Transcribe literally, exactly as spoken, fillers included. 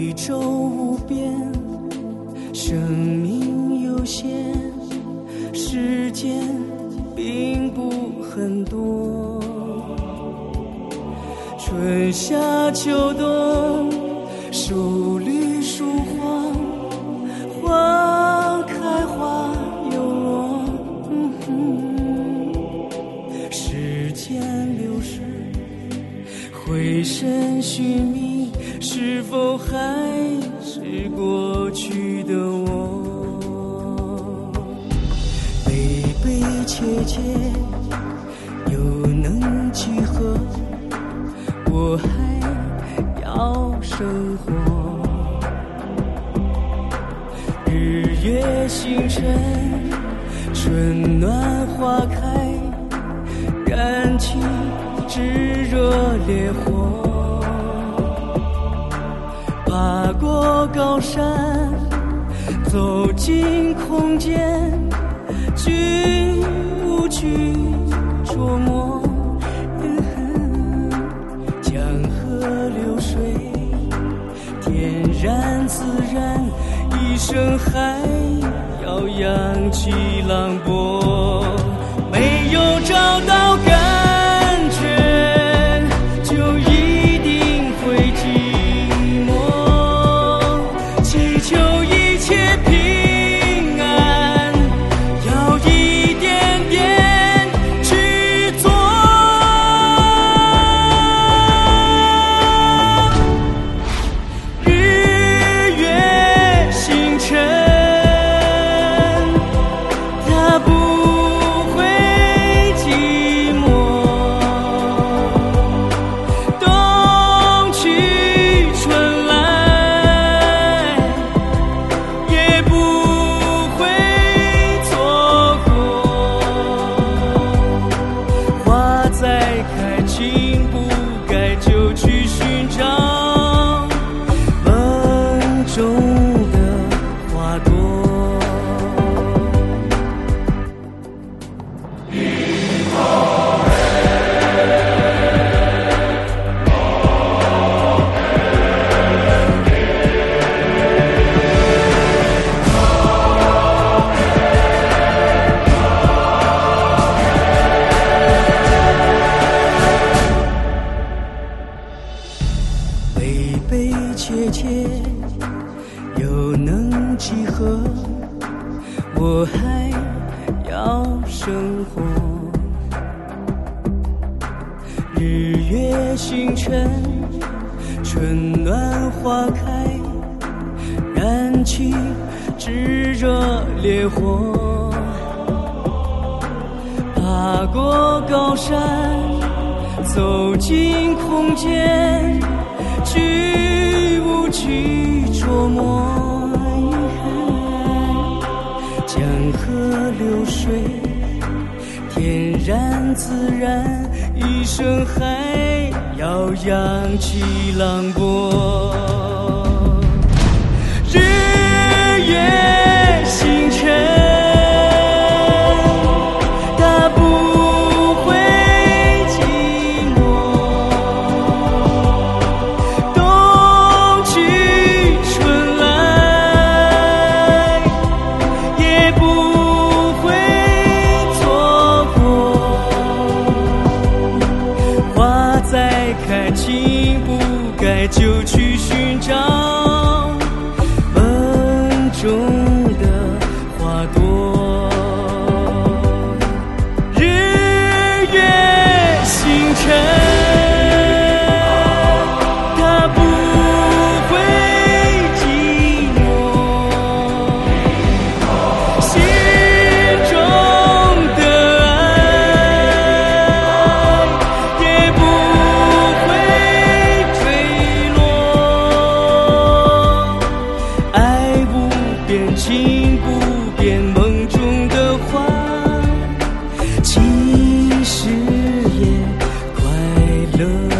宇宙无边，生命有限，时间并不很多。春夏秋冬，树绿树黄，花开花又落。嗯哼，时间流逝，回身寻觅，是否还是过去的我？悲悲切切，又能几何？我还要生活。日月星辰，春暖花开，燃起炙热烈火。爬过高山，走进空间，去无去琢磨。江河流水，天然自然，一生还要扬起浪波。没有找到感觉，就一定会寂寞。祈求一切平安，要一点点去做。日月星辰，它不悲切切，又能几何？我还要生活。日月星辰，春暖花开，燃起炙热烈火。爬过高山，走进空间，去无去琢磨。江河流水，天然自然，一生还要扬起浪波。日月星辰，情不该就去寻找梦中的花朵。日月星辰，它不会寂寞，心中的爱也不情不变，梦中的花，其实也快乐。